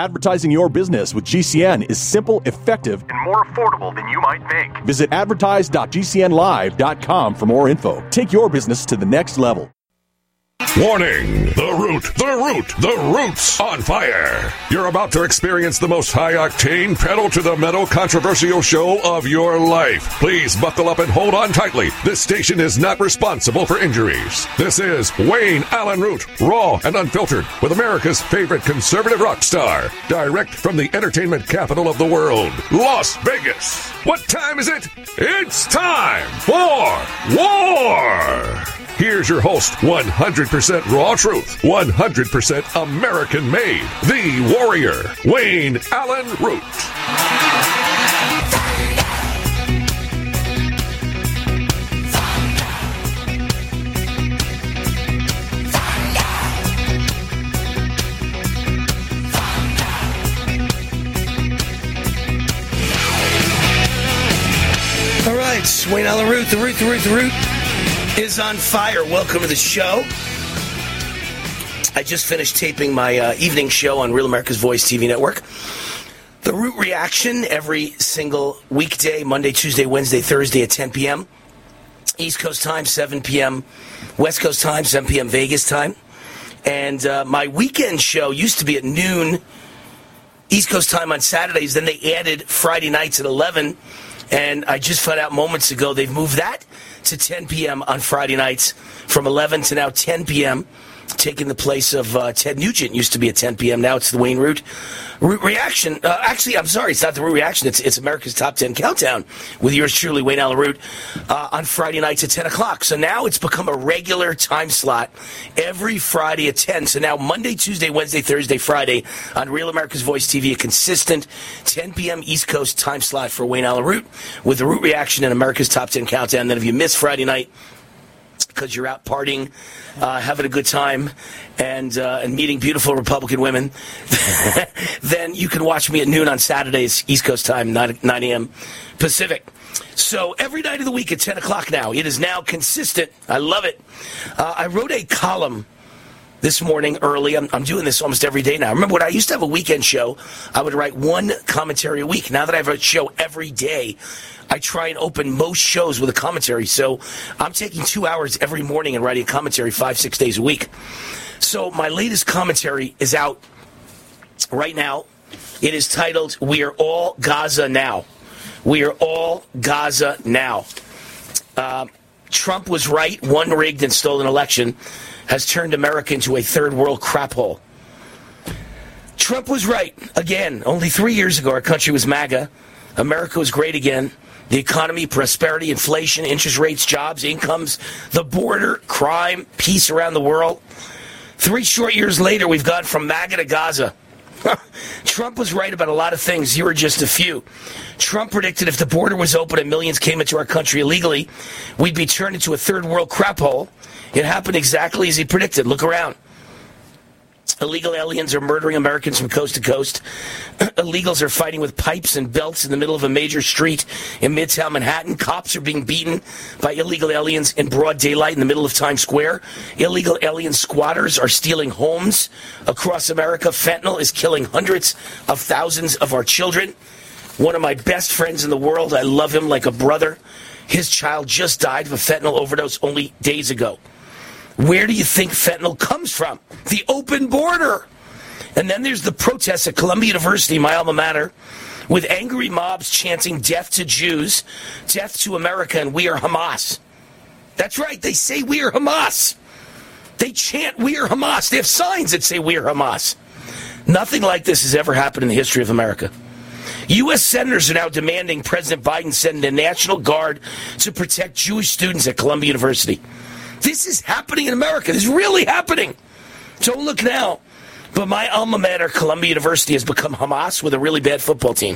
Advertising your business with GCN is simple, effective, and more affordable than you might think. Visit advertise.gcnlive.com for more info. Take your business to the next level. Warning! The Roots on fire! You're about to experience the most high-octane, pedal-to-the-metal, controversial show of your life. Please buckle up and hold on tightly. This station is not responsible for injuries. This is Wayne Allen Root, raw and unfiltered, with America's favorite conservative rock star. Direct from the entertainment capital of the world, Las Vegas. What time is it? It's time for war! Here's your host, 100% raw truth, 100% American made, the warrior, Wayne Allen Root. All right, Wayne Allen Root, the Root is on fire. Welcome to the show. I just finished taping my evening show on Real America's Voice TV network. The Root Reaction every single weekday, Monday, Tuesday, Wednesday, Thursday at 10 p.m. East Coast time, 7 p.m. West Coast time, 7 p.m. Vegas time. And my weekend show used to be at noon East Coast time on Saturdays. Then they added Friday nights at 11. And I just found out moments ago they've moved that to 10 p.m. on Friday nights from 11 to now 10 p.m., taking the place of Ted Nugent. Used to be at 10 p.m. Now it's the Wayne Root Reaction. Actually, I'm sorry, it's not the Root Reaction. It's America's Top 10 Countdown with yours truly, Wayne Allen Root, on Friday nights at 10 o'clock. So now it's become a regular time slot every Friday at 10. So now Monday, Tuesday, Wednesday, Thursday, Friday on Real America's Voice TV, a consistent 10 p.m. East Coast time slot for Wayne Allen Root with the Root Reaction and America's Top 10 Countdown. Then if you miss Friday night because you're out partying, having a good time, and meeting beautiful Republican women, then you can watch me at noon on Saturdays, East Coast time, 9 a.m. Pacific. So every night of the week at 10 o'clock now. It is now consistent. I love it. I wrote a column this morning early. I'm doing this almost every day now. Remember when I used to have a weekend show, I would write one commentary a week. Now that I have a show every day, I try and open most shows with a commentary. So I'm taking 2 hours every morning and writing a commentary 5-6 days a week. So my latest commentary is out right now. It is titled, We Are All Gaza Now. We are all Gaza now. Trump was right. One rigged and stolen election has turned America into a third world crap hole. Trump was right. Again, only 3 years ago, our country was MAGA. America was great again. The economy, prosperity, inflation, interest rates, jobs, incomes, the border, crime, peace around the world. 3 short years later, we've gone from MAGA to Gaza. Trump was right about a lot of things. Here are just a few. Trump predicted if the border was open and millions came into our country illegally, we'd be turned into a third world crap hole. It happened exactly as he predicted. Look around. Illegal aliens are murdering Americans from coast to coast. Illegals are fighting with pipes and belts in the middle of a major street in Midtown Manhattan. Cops are being beaten by illegal aliens in broad daylight in the middle of Times Square. Illegal alien squatters are stealing homes across America. Fentanyl is killing hundreds of thousands of our children. One of my best friends in the world, I love him like a brother. His child just died of a fentanyl overdose only days ago. Where do you think fentanyl comes from? The open border. And then there's the protests at Columbia University, my alma mater, with angry mobs chanting death to Jews, death to America, and we are Hamas. That's right, they say we are Hamas. They chant we are Hamas. They have signs that say we are Hamas. Nothing like this has ever happened in the history of America. U.S. senators are now demanding President Biden send a National Guard to protect Jewish students at Columbia University. This is happening in America. This is really happening. Don't look now. But my alma mater, Columbia University, has become Hamas with a really bad football team.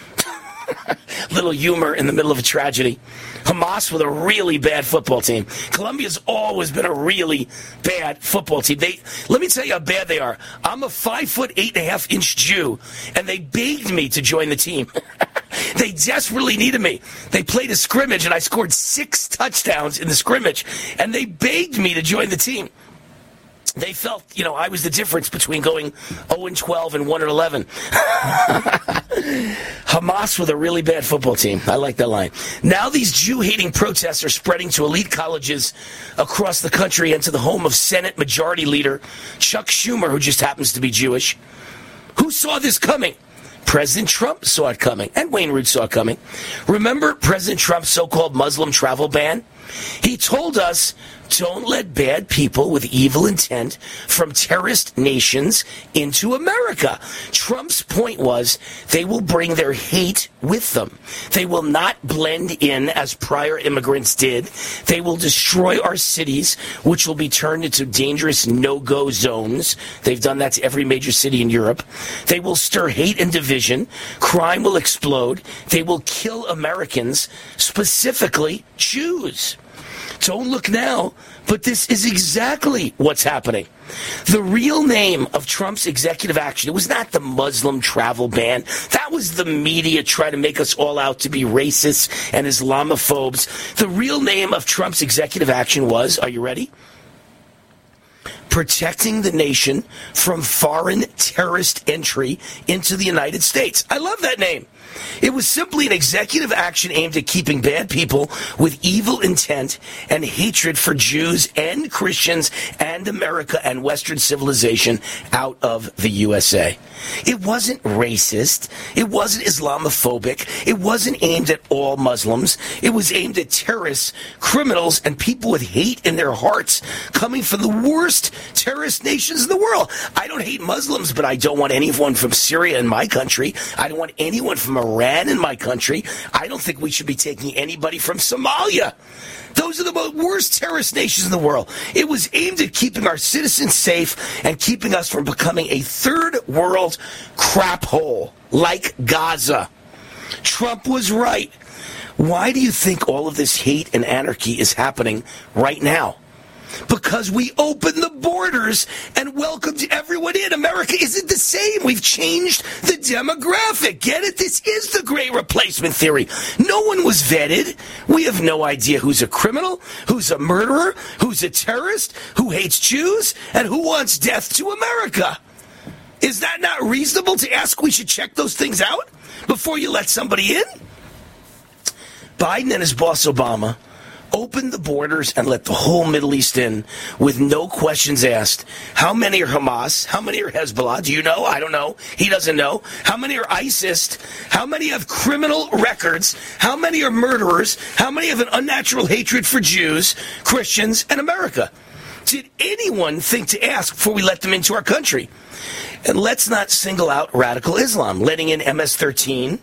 Little humor in the middle of a tragedy. Hamas with a really bad football team. Columbia's always been a really bad football team. Let me tell you how bad they are. I'm a 5'8.5" Jew, and they begged me to join the team. They desperately needed me. They played a scrimmage, and I scored 6 touchdowns in the scrimmage, and they begged me to join the team. They felt, I was the difference between going 0-12 and 1-11. Hamas with a really bad football team. I like that line. Now these Jew-hating protests are spreading to elite colleges across the country and to the home of Senate Majority Leader Chuck Schumer, who just happens to be Jewish. Who saw this coming? President Trump saw it coming, and Wayne Root saw it coming. Remember President Trump's so-called Muslim travel ban? He told us, don't let bad people with evil intent from terrorist nations into America. Trump's point was they will bring their hate with them. They will not blend in as prior immigrants did. They will destroy our cities, which will be turned into dangerous no-go zones. They've done that to every major city in Europe. They will stir hate and division. Crime will explode. They will kill Americans, specifically Jews. Don't look now, but this is exactly what's happening. The real name of Trump's executive action, it was not the Muslim travel ban. That was the media trying to make us all out to be racists and Islamophobes. The real name of Trump's executive action was, are you ready? Protecting the nation from foreign terrorist entry into the United States. I love that name. It was simply an executive action aimed at keeping bad people with evil intent and hatred for Jews and Christians and America and Western civilization out of the USA. It wasn't racist. It wasn't Islamophobic. It wasn't aimed at all Muslims. It was aimed at terrorists, criminals, and people with hate in their hearts coming from the worst terrorist nations in the world. I don't hate Muslims, but I don't want anyone from Syria in my country. I don't want anyone from Iran in my country. I don't think we should be taking anybody from Somalia. Those are the worst terrorist nations in the world. It was aimed at keeping our citizens safe and keeping us from becoming a third world crap hole like Gaza. Trump was right. Why do you think all of this hate and anarchy is happening right now? Because we opened the borders and welcomed everyone in. America isn't the same. We've changed the demographic. Get it? This is the great replacement theory. No one was vetted. We have no idea who's a criminal, who's a murderer, who's a terrorist, who hates Jews, and who wants death to America. Is that not reasonable to ask? We should check those things out before you let somebody in? Biden and his boss Obama opened the borders and let the whole Middle East in with no questions asked. How many are Hamas? How many are Hezbollah? Do you know? I don't know. He doesn't know. How many are ISIS? How many have criminal records? How many are murderers? How many have an unnatural hatred for Jews, Christians, and America? Did anyone think to ask before we let them into our country? And let's not single out radical Islam, letting in MS-13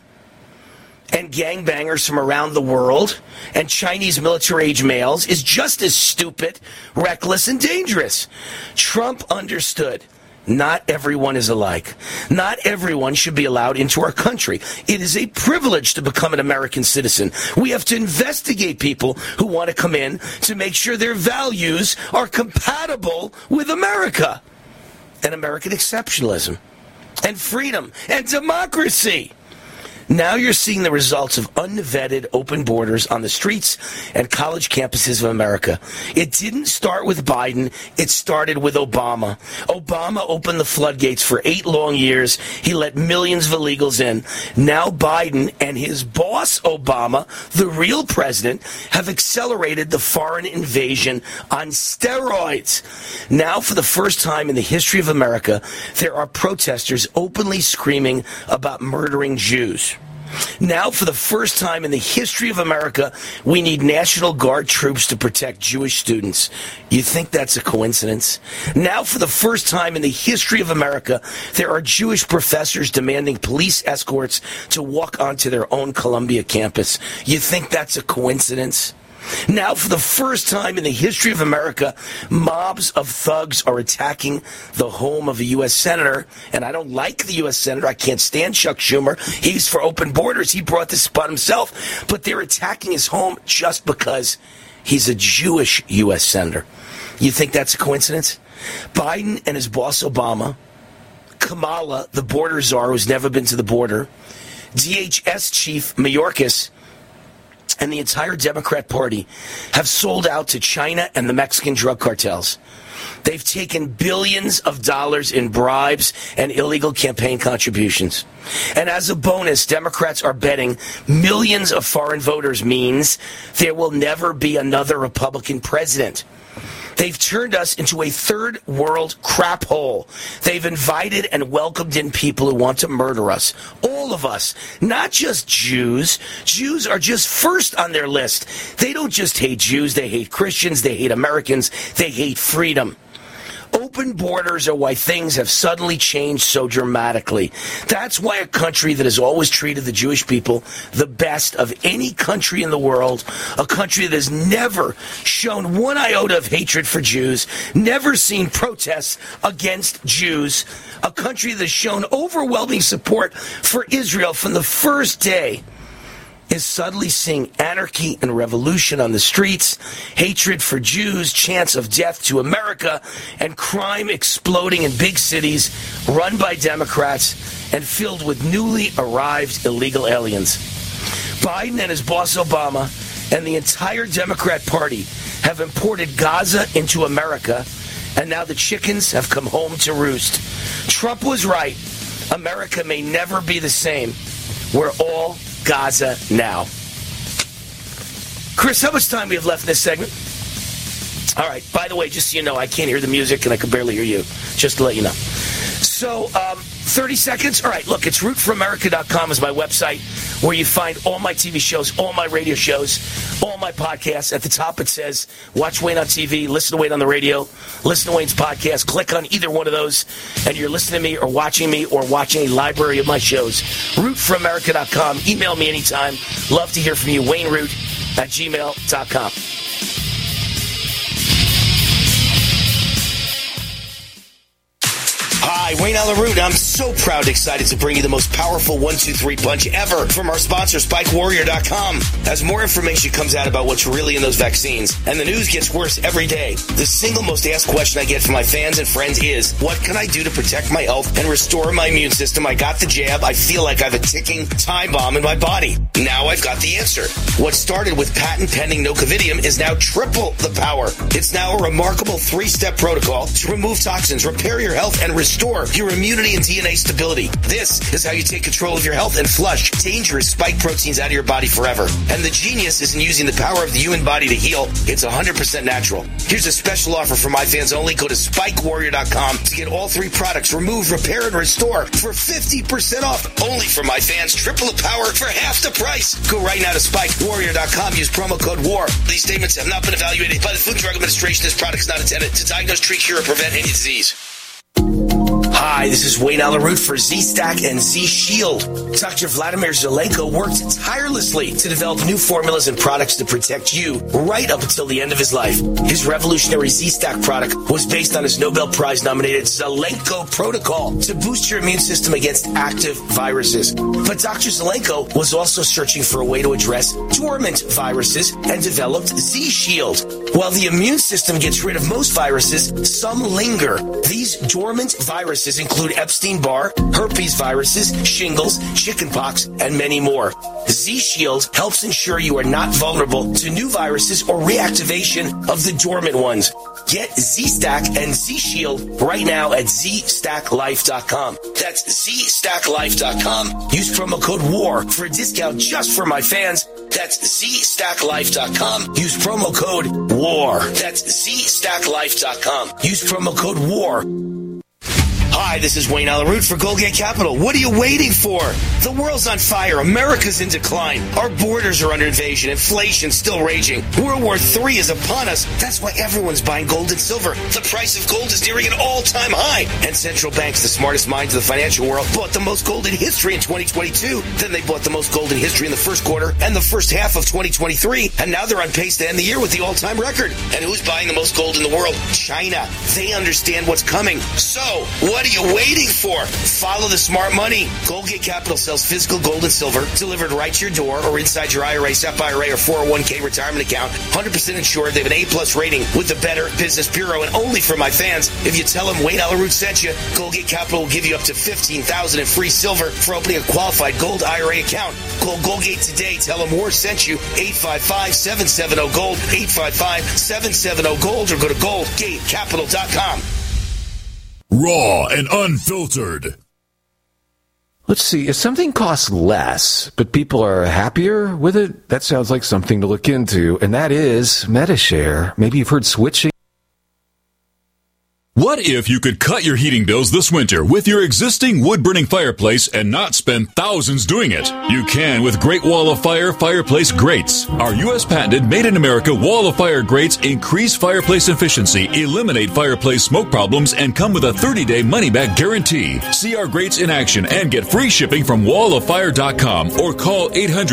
and gangbangers from around the world and Chinese military-age males is just as stupid, reckless, and dangerous. Trump understood. Not everyone is alike. Not everyone should be allowed into our country. It is a privilege to become an American citizen. We have to investigate people who want to come in to make sure their values are compatible with America and American exceptionalism and freedom and democracy. Now you're seeing the results of unvetted open borders on the streets and college campuses of America. It didn't start with Biden. It started with Obama. Obama opened the floodgates for 8 long years. He let millions of illegals in. Now Biden and his boss, Obama, the real president, have accelerated the foreign invasion on steroids. Now, for the first time in the history of America, there are protesters openly screaming about murdering Jews. Now, for the first time in the history of America, we need National Guard troops to protect Jewish students. You think that's a coincidence? Now, for the first time in the history of America, there are Jewish professors demanding police escorts to walk onto their own Columbia campus. You think that's a coincidence? Now, for the first time in the history of America, mobs of thugs are attacking the home of a U.S. senator. And I don't like the U.S. senator. I can't stand Chuck Schumer. He's for open borders. He brought this upon himself. But they're attacking his home just because he's a Jewish U.S. senator. You think that's a coincidence? Biden and his boss Obama, Kamala, the border czar who's never been to the border, DHS chief Mayorkas, and the entire Democrat Party have sold out to China and the Mexican drug cartels. They've taken billions of dollars in bribes and illegal campaign contributions. And as a bonus, Democrats are betting millions of foreign voters means there will never be another Republican president. They've turned us into a third world crap hole. They've invited and welcomed in people who want to murder us. All of us. Not just Jews. Jews are just first on their list. They don't just hate Jews. They hate Christians. They hate Americans. They hate freedom. Open borders are why things have suddenly changed so dramatically. That's why a country that has always treated the Jewish people the best of any country in the world, a country that has never shown one iota of hatred for Jews, never seen protests against Jews, a country that has shown overwhelming support for Israel from the first day, is suddenly seeing anarchy and revolution on the streets, hatred for Jews, chants of death to America, and crime exploding in big cities run by Democrats and filled with newly arrived illegal aliens. Biden and his boss Obama and the entire Democrat Party have imported Gaza into America, and now the chickens have come home to roost. Trump was right. America may never be the same. We're all Gaza now. Chris, how much time we have left in this segment? All right. By the way, just so you know, I can't hear the music and I can barely hear you. Just to let you know. So, 30 seconds. All right. Look, it's rootforamerica.com is my website where you find all my TV shows, all my radio shows, all my podcasts. At the top, it says, watch Wayne on TV, listen to Wayne on the radio, listen to Wayne's podcast. Click on either one of those, and you're listening to me or watching a library of my shows. Rootforamerica.com. Email me anytime. Love to hear from you. WayneRoot@gmail.com. Hi, Wayne Root. I'm so proud and excited to bring you the most powerful 1-2-3 punch ever from our sponsor, SpikeWarrior.com. As more information comes out about what's really in those vaccines, and the news gets worse every day, the single most asked question I get from my fans and friends is, what can I do to protect my health and restore my immune system? I got the jab. I feel like I have a ticking time bomb in my body. Now I've got the answer. What started with patent-pending Nocovidium is now triple the power. It's now a remarkable 3-step protocol to remove toxins, repair your health, and restore your immunity and DNA stability. This is how you take control of your health and flush dangerous spike proteins out of your body forever. And the genius isn't using the power of the human body to heal. It's 100% natural. Here's a special offer for my fans only. Go to SpikeWarrior.com to get all 3 products, remove, repair, and restore for 50% off. Only for my fans. Triple the power for half the price. Go right now to SpikeWarrior.com. Use promo code WAR. These statements have not been evaluated by the Food and Drug Administration. This product is not intended to diagnose, treat, cure, or prevent any disease. Hi, this is Wayne Root for Z-Stack and Z-Shield. Dr. Vladimir Zelenko worked tirelessly to develop new formulas and products to protect you right up until the end of his life. His revolutionary Z-Stack product was based on his Nobel Prize-nominated Zelenko protocol to boost your immune system against active viruses. But Dr. Zelenko was also searching for a way to address dormant viruses and developed Z-Shield. While the immune system gets rid of most viruses, some linger. These dormant viruses include Epstein-Barr, herpes viruses, shingles, chickenpox, and many more. Z-Shield helps ensure you are not vulnerable to new viruses or reactivation of the dormant ones. Get Z-Stack and Z-Shield right now at ZStackLife.com. That's ZStackLife.com. Use promo code WAR for a discount just for my fans. That's ZStackLife.com. Use promo code WAR. That's ZStackLife.com. Use promo code WAR. Hi, this is Wayne Root for Goldgate Capital. What are you waiting for? The world's on fire. America's in decline. Our borders are under invasion. Inflation's still raging. World War III is upon us. That's why everyone's buying gold and silver. The price of gold is nearing an all-time high. And central banks, the smartest minds of the financial world, bought the most gold in history in 2022. Then they bought the most gold in history in the first quarter and the first half of 2023. And now they're on pace to end the year with the all-time record. And who's buying the most gold in the world? China. They understand what's coming. So, what What are you waiting for? Follow the smart money. Goldgate Capital sells physical gold and silver delivered right to your door or inside your IRA, SEP IRA, or 401k retirement account. 100% insured. They have an A+ rating with the Better Business Bureau. And only for my fans, if you tell them Wayne Allyn Root sent you, Goldgate Capital will give you up to $15,000 in free silver for opening a qualified gold IRA account. Call Goldgate today. Tell them Moore sent you. 855-770-GOLD. 855-770-GOLD, or go to goldgatecapital.com. Raw and unfiltered. Let's see, if something costs less, but people are happier with it, that sounds like something to look into, and that is Medi-Share. Maybe you've heard switching. What if you could cut your heating bills this winter with your existing wood-burning fireplace and not spend thousands doing it? You can with Great Wall of Fire fireplace grates. Our U.S. patented made-in-America Wall of Fire grates increase fireplace efficiency, eliminate fireplace smoke problems, and come with a 30-day money-back guarantee. See our grates in action and get free shipping from walloffire.com or call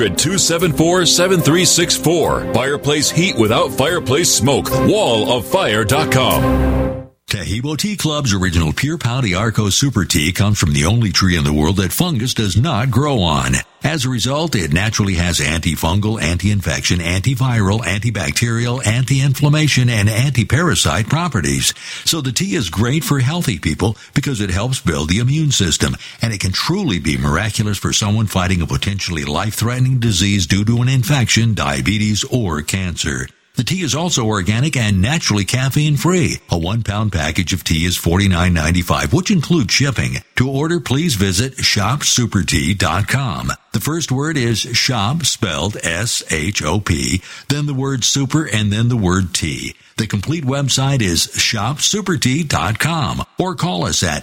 800-274-7364. Fireplace heat without fireplace smoke. walloffire.com. Taheebo Tea Club's original Pure Pau Arco Super Tea comes from the only tree in the world that fungus does not grow on. As a result, it naturally has antifungal, anti-infection, antiviral, antibacterial, anti-inflammation, and anti-parasite properties. So the tea is great for healthy people because it helps build the immune system, and it can truly be miraculous for someone fighting a potentially life-threatening disease due to an infection, diabetes, or cancer. The tea is also organic and naturally caffeine-free. A 1-pound package of tea is $49.95, which includes shipping. To order, please visit shopsupertea.com. The first word is shop, spelled S-H-O-P, then the word super, and then the word tea. The complete website is shopsupertea.com, or call us at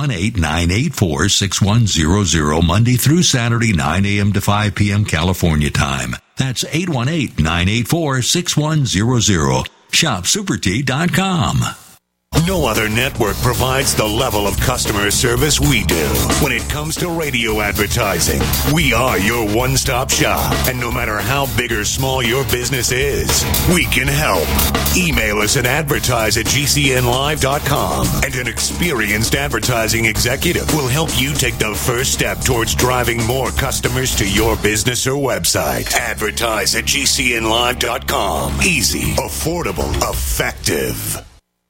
818-984-6100 Monday through Saturday, 9 a.m. to 5 p.m. California time. That's 818-984-6100. shopsupertea.com. No other network provides the level of customer service we do. When it comes to radio advertising, we are your one-stop shop. And no matter how big or small your business is, we can help. Email us at advertise@gcnlive.com, and an experienced advertising executive will help you take the first step towards driving more customers to your business or website. Advertise@gcnlive.com. Easy, affordable, effective.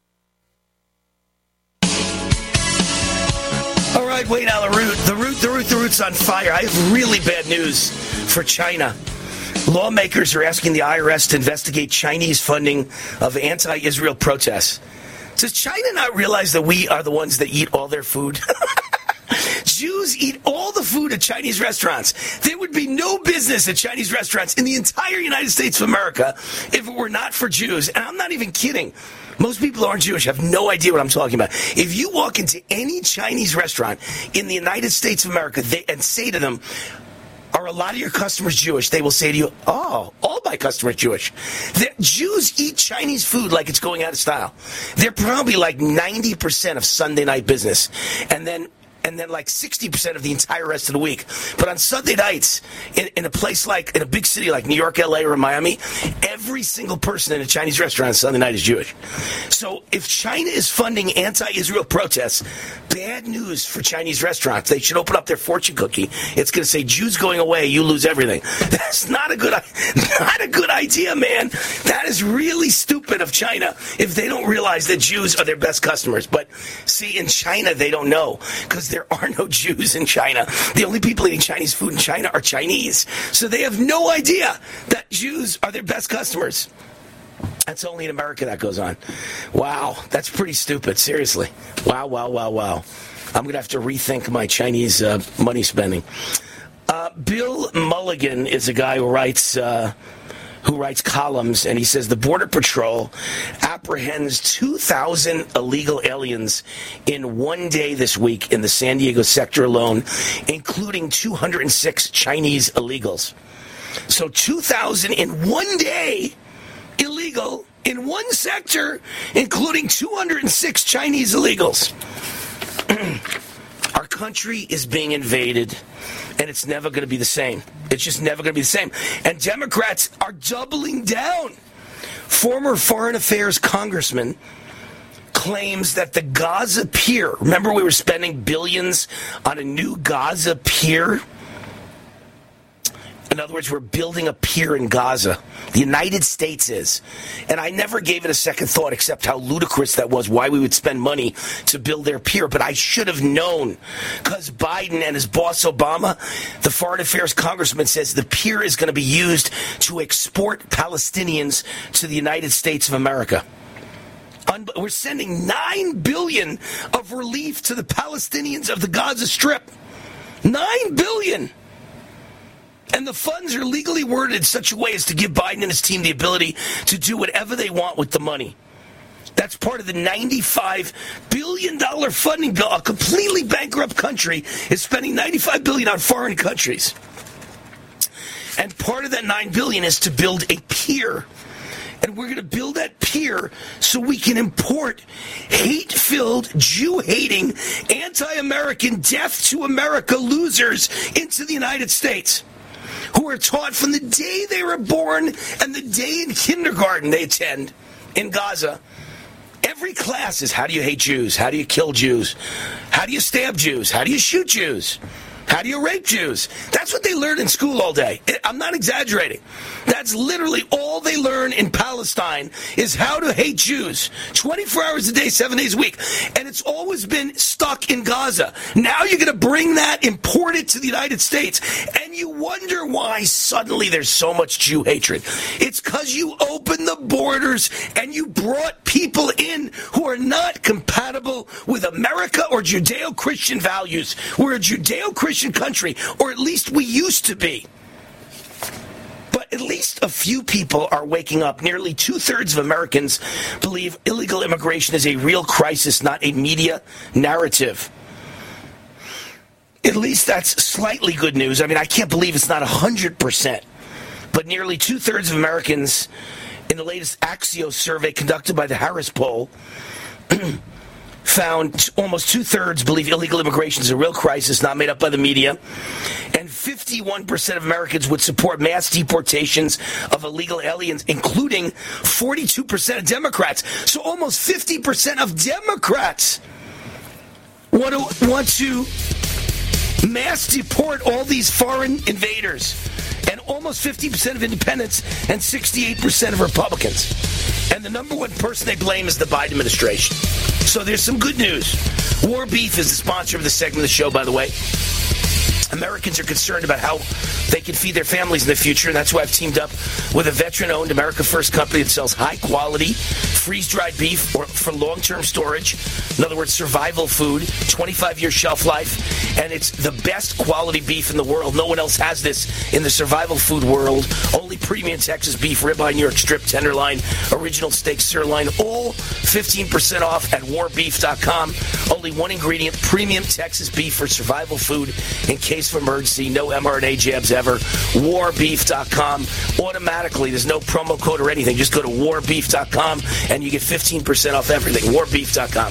All right, Wayne Allyn Root. The root's on fire. I have really bad news for China. Lawmakers are asking the IRS to investigate Chinese funding of anti-Israel protests. Does China not realize that we are the ones that eat all their food? Jews eat all the food at Chinese restaurants. There would be no business at Chinese restaurants in the entire United States of America if it were not for Jews. And I'm not even kidding. Most people who aren't Jewish have no idea what I'm talking about. If you walk into any Chinese restaurant in the United States of America and say to them, are a lot of your customers Jewish? They will say to you, oh, all my customers Jewish. Jews eat Chinese food like it's going out of style. They're probably like 90% of Sunday night business. And then like 60% of the entire rest of the week. But on Sunday nights, in a place like, in a big city like New York, LA, or Miami, every single person in a Chinese restaurant on Sunday night is Jewish. So if China is funding anti-Israel protests, bad news for Chinese restaurants. They should open up their fortune cookie. It's going to say, Jews going away, you lose everything. That's not a good idea, man. That is really stupid of China if they don't realize that Jews are their best customers. But see, in China, they don't know because there are no Jews in China. The only people eating Chinese food in China are Chinese. So they have no idea that Jews are their best customers. That's only in America that goes on. Wow, that's pretty stupid, seriously. Wow. I'm going to have to rethink my Chinese money spending. Bill Mulligan is a guy who writes columns, and he says the Border Patrol apprehends 2,000 illegal aliens in one day this week in the San Diego sector alone, including 206 Chinese illegals. So 2,000 in one day illegal in one sector, including 206 Chinese illegals. Our country is being invaded, and it's never going to be the same. It's just never going to be the same. And Democrats are doubling down. Former Foreign Affairs Congressman claims that the Gaza pier, remember we were spending billions on a new Gaza pier? In other words, we're building a pier in Gaza. The United States is. And I never gave it a second thought except how ludicrous that was, why we would spend money to build their pier. But I should have known, because Biden and his boss Obama, the foreign affairs congressman, says the pier is going to be used to export Palestinians to the United States of America. We're sending $9 billion of relief to the Palestinians of the Gaza Strip. $9 billion. And the funds are legally worded in such a way as to give Biden and his team the ability to do whatever they want with the money. That's part of the $95 billion funding bill. A completely bankrupt country is spending $95 billion on foreign countries. And part of that $9 billion is to build a pier. And we're going to build that pier so we can import hate-filled, Jew-hating, anti-American, death to America losers into the United States, who are taught from the day they were born and the day in kindergarten they attend in Gaza. Every class is how do you hate Jews? How do you kill Jews? How do you stab Jews? How do you shoot Jews? How do you rape Jews? That's what they learn in school all day. I'm not exaggerating. That's literally all they learn in Palestine is how to hate Jews. 24 hours a day, 7 days a week. And it's always been stuck in Gaza. Now you're going to bring that, import it to the United States. And you wonder why suddenly there's so much Jew hatred. It's because you opened the borders and you brought people in who are not compatible with America or Judeo-Christian values. We're a Judeo-Christian country, or at least we used to be. But at least a few people are waking up. Nearly 2/3 of Americans believe illegal immigration is a real crisis, not a media narrative. At least that's slightly good news. I mean, I can't believe it's not 100%. But nearly 2/3 of Americans in the latest Axios survey conducted by the Harris Poll found almost 2/3 believe illegal immigration is a real crisis, not made up by the media. And 51% of Americans would support mass deportations of illegal aliens, including 42% of Democrats. So almost 50% of Democrats want to mass deport all these foreign invaders. And almost 50% of independents and 68% of Republicans. And the number one person they blame is the Biden administration. So there's some good news. War Beef is the sponsor of this segment of the show, by the way. Americans are concerned about how they can feed their families in the future, and that's why I've teamed up with a veteran-owned America First company that sells high-quality, freeze-dried beef for long-term storage. In other words, survival food, 25-year shelf life, and it's the best quality beef in the world. No one else has this in the survival food world. Only premium Texas beef, ribeye, New York strip, tenderloin, original steak, sirloin, all 15% off at warbeef.com. Only one ingredient, premium Texas beef for survival food in case of emergency. No mRNA jabs ever. Warbeef.com. Automatically, there's no promo code or anything. Just go to warbeef.com and you get 15% off everything. Warbeef.com.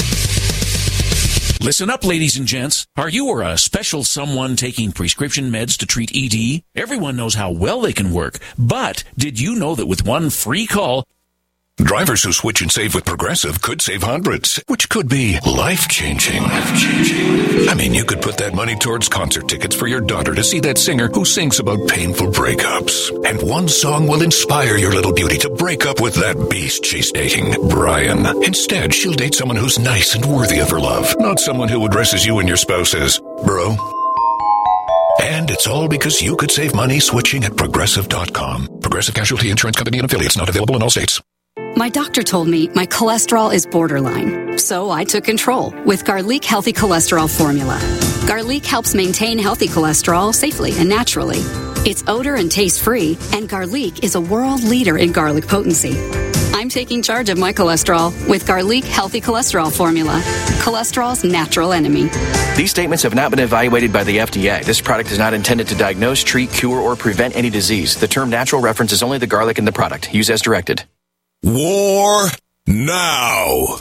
Listen up, ladies and gents. Are you or a special someone taking prescription meds to treat ED? Everyone knows how well they can work. But did you know that with one free call, Drivers who switch and save with Progressive could save hundreds, which could be life-changing. I mean, you could put that money towards concert tickets for your daughter to see that singer who sings about painful breakups. And one song will inspire your little beauty to break up with that beast she's dating, Brian. Instead, she'll date someone who's nice and worthy of her love, not someone who addresses you and your spouse as bro. And it's all because you could save money switching at Progressive.com. Progressive Casualty Insurance Company and Affiliates, not available in all states. My doctor told me my cholesterol is borderline, so I took control with Garlic Healthy Cholesterol Formula. Garlic helps maintain healthy cholesterol safely and naturally. It's odor and taste-free, and Garlic is a world leader in garlic potency. I'm taking charge of my cholesterol with Garlic Healthy Cholesterol Formula, cholesterol's natural enemy. These statements have not been evaluated by the FDA. This product is not intended to diagnose, treat, cure, or prevent any disease. The term natural references only the garlic in the product. Use as directed. War now.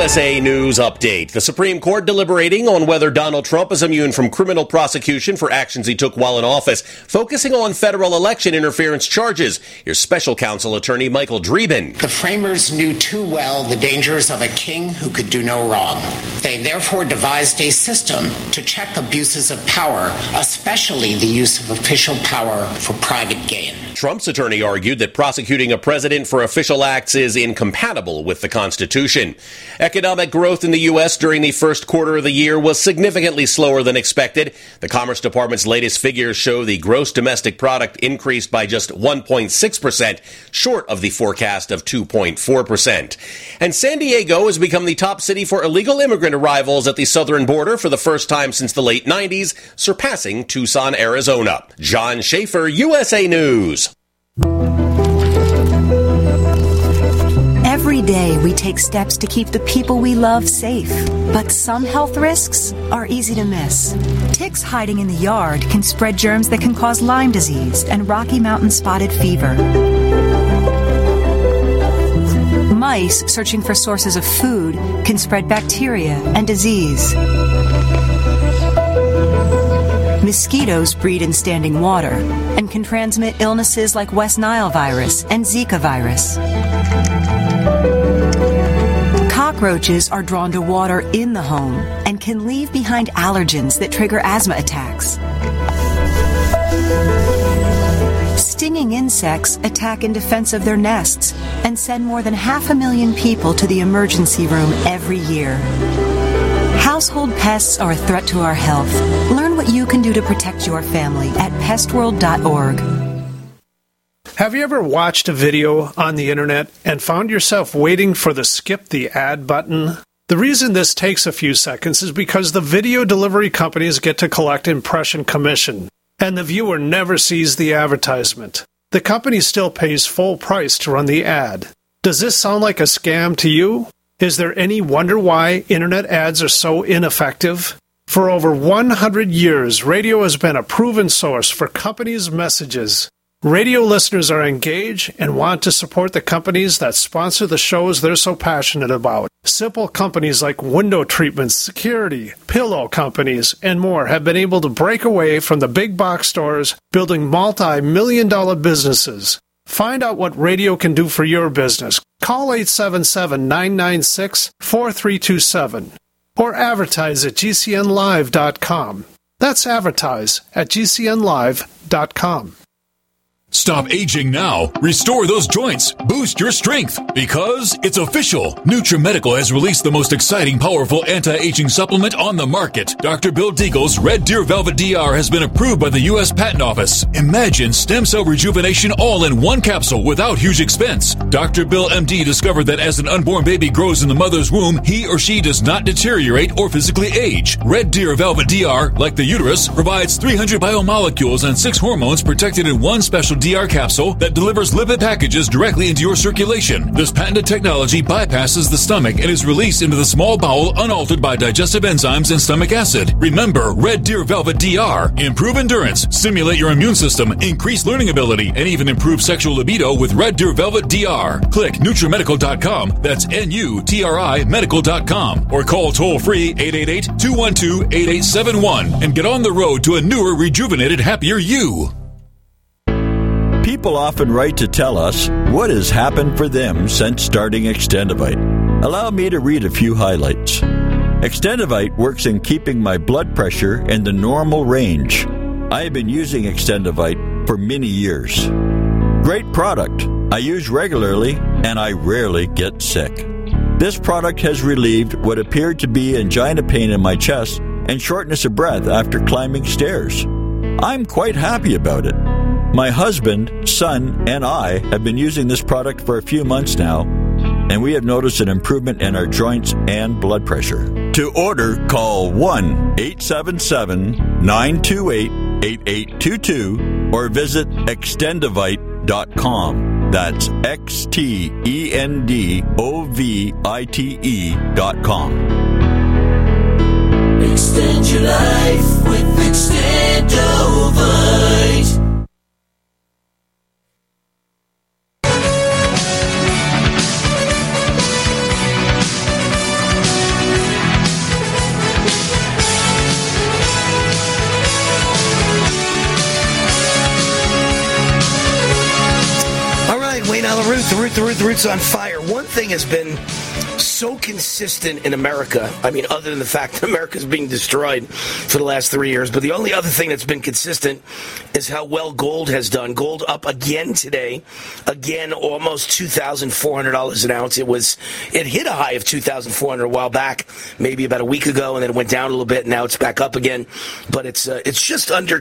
USA News Update. The Supreme Court deliberating on whether Donald Trump is immune from criminal prosecution for actions he took while in office, focusing on federal election interference charges. Here's special counsel attorney Michael Dreeben. The framers knew too well the dangers of a king who could do no wrong. They therefore devised a system to check abuses of power, especially the use of official power for private gain. Trump's attorney argued that prosecuting a president for official acts is incompatible with the Constitution. Economic growth in the U.S. during the first quarter of the year was significantly slower than expected. The Commerce Department's latest figures show the gross domestic product increased by just 1.6%, short of the forecast of 2.4%. And San Diego has become the top city for illegal immigrant arrivals at the southern border for the first time since the late 90s, surpassing Tucson, Arizona. John Schaefer, USA News. Every day we take steps to keep the people we love safe, but some health risks are easy to miss. Ticks hiding in the yard can spread germs that can cause Lyme disease and Rocky Mountain spotted fever. Mice searching for sources of food can spread bacteria and disease. Mosquitoes breed in standing water and can transmit illnesses like West Nile virus and Zika virus. Cockroaches are drawn to water in the home and can leave behind allergens that trigger asthma attacks. Stinging insects attack in defense of their nests and send more than 500,000 people to the emergency room every year. Household pests are a threat to our health. Learn what you can do to protect your family at pestworld.org. Have you ever watched a video on the internet and found yourself waiting for the skip the ad button? The reason this takes a few seconds is because the video delivery companies get to collect impression commission, and the viewer never sees the advertisement. The company still pays full price to run the ad. Does this sound like a scam to you? Is there any wonder why internet ads are so ineffective? For over 100 years, radio has been a proven source for companies' messages. Radio listeners are engaged and want to support the companies that sponsor the shows they're so passionate about. Simple companies like window treatments, security, pillow companies, and more have been able to break away from the big box stores, building multi-million-dollar businesses. Find out what radio can do for your business. Call 877-996-4327 or advertise at GCNlive.com. That's advertise at GCNlive.com. Stop aging now. Restore those joints. Boost your strength. Because it's official. NutriMedical has released the most exciting, powerful anti-aging supplement on the market. Dr. Bill Deagle's Red Deer Velvet DR has been approved by the U.S. Patent Office. Imagine stem cell rejuvenation all in one capsule without huge expense. Dr. Bill MD discovered that as an unborn baby grows in the mother's womb, he or she does not deteriorate or physically age. Red Deer Velvet DR, like the uterus, provides 300 biomolecules and 6 hormones protected in one special DR capsule that delivers lipid packages directly into your circulation. This patented technology bypasses the stomach and is released into the small bowel unaltered by digestive enzymes and stomach acid. Remember, Red Deer Velvet DR. Improve endurance, stimulate your immune system, increase learning ability, and even improve sexual libido with Red Deer Velvet DR. Click NutriMedical.com, that's NUTRI Medical.com, or call toll-free 888-212-8871 and get on the road to a newer, rejuvenated, happier you. People often write to tell us what has happened for them since starting Extendivite. Allow me to read a few highlights. Extendivite works in keeping my blood pressure in the normal range. I have been using Extendivite for many years. Great product. I use regularly and I rarely get sick. This product has relieved what appeared to be angina pain in my chest and shortness of breath after climbing stairs. I'm quite happy about it. My husband, son, and I have been using this product for a few months now, and we have noticed an improvement in our joints and blood pressure. To order, call 1-877-928-8822 or visit Extendivite.com. That's XTENDOVITE.com. Extend your life with Extendovite. The Root's on fire. One thing has been so consistent in America, I mean, other than the fact that America's being destroyed for the last 3 years, but the only other thing that's been consistent is how well gold has done. Gold up again today, again almost $2,400 an ounce. It hit a high of $2,400 a while back, maybe about a week ago, and then it went down a little bit, and now it's back up again. But it's just under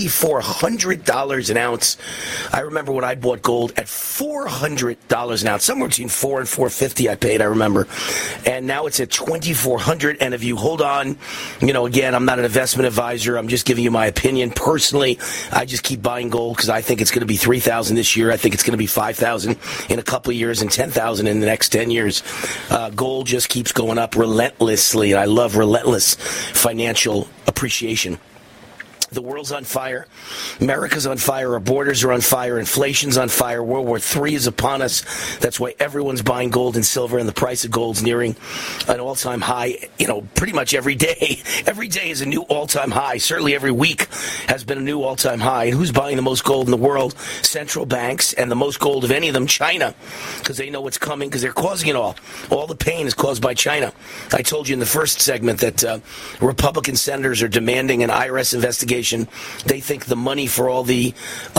$2,400 an ounce. I remember when I bought gold at $400 an ounce, somewhere between $400 and $450 I paid, I remember. And now it's at $2,400. And if you hold on, again, I'm not an investment advisor. I'm just giving you my opinion. Personally, I just keep buying gold because I think it's going to be $3,000 this year. I think it's going to be $5,000 in a couple of years and $10,000 in the next 10 years. Gold just keeps going up relentlessly. And I love relentless financial appreciation. The world's on fire. America's on fire. Our borders are on fire. Inflation's on fire. World War III is upon us. That's why everyone's buying gold and silver, and the price of gold's nearing an all-time high, pretty much every day. Every day is a new all-time high. Certainly every week has been a new all-time high. And who's buying the most gold in the world? Central banks, and the most gold of any of them, China, because they know what's coming, because they're causing it all. All the pain is caused by China. I told you in the first segment that Republican senators are demanding an IRS investigation. They think the money for all the